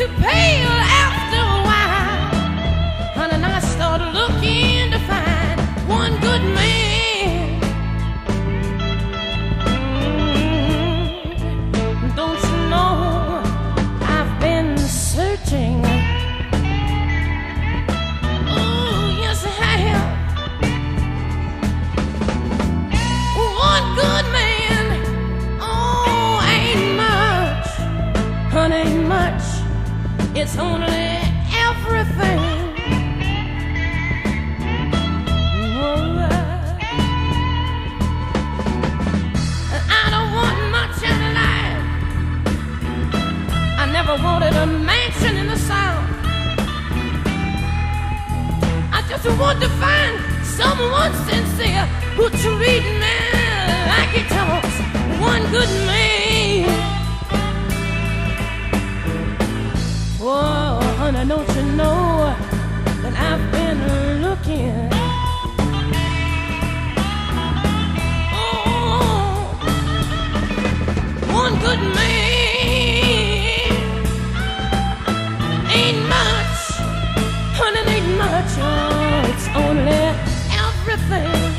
pale after a while. And I started looking to find one good man. Don't you know I've been searching? Oh, yes I have. One good man, oh, ain't much, honey, ain't much. It's only everything. I don't want much in life. I never wanted a mansion in the South. I just want to find someone sincere who treat me like he talks. One good man. Whoa, honey, don't you know that I've been looking? Oh, one good man ain't much, honey, ain't much. Oh, it's only everything.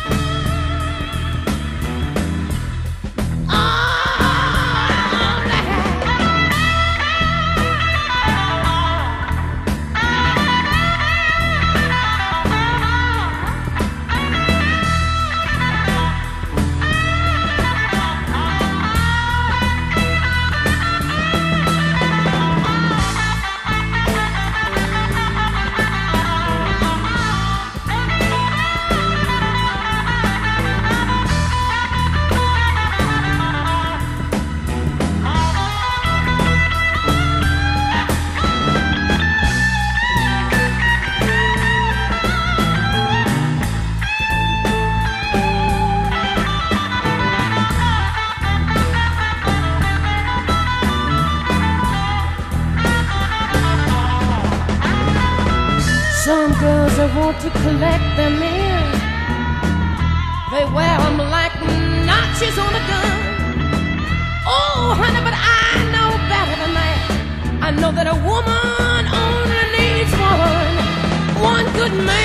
Some girls that want to collect them in, they wear them like notches on a gun. Oh, honey, but I know better than that. I know that a woman only needs one good man.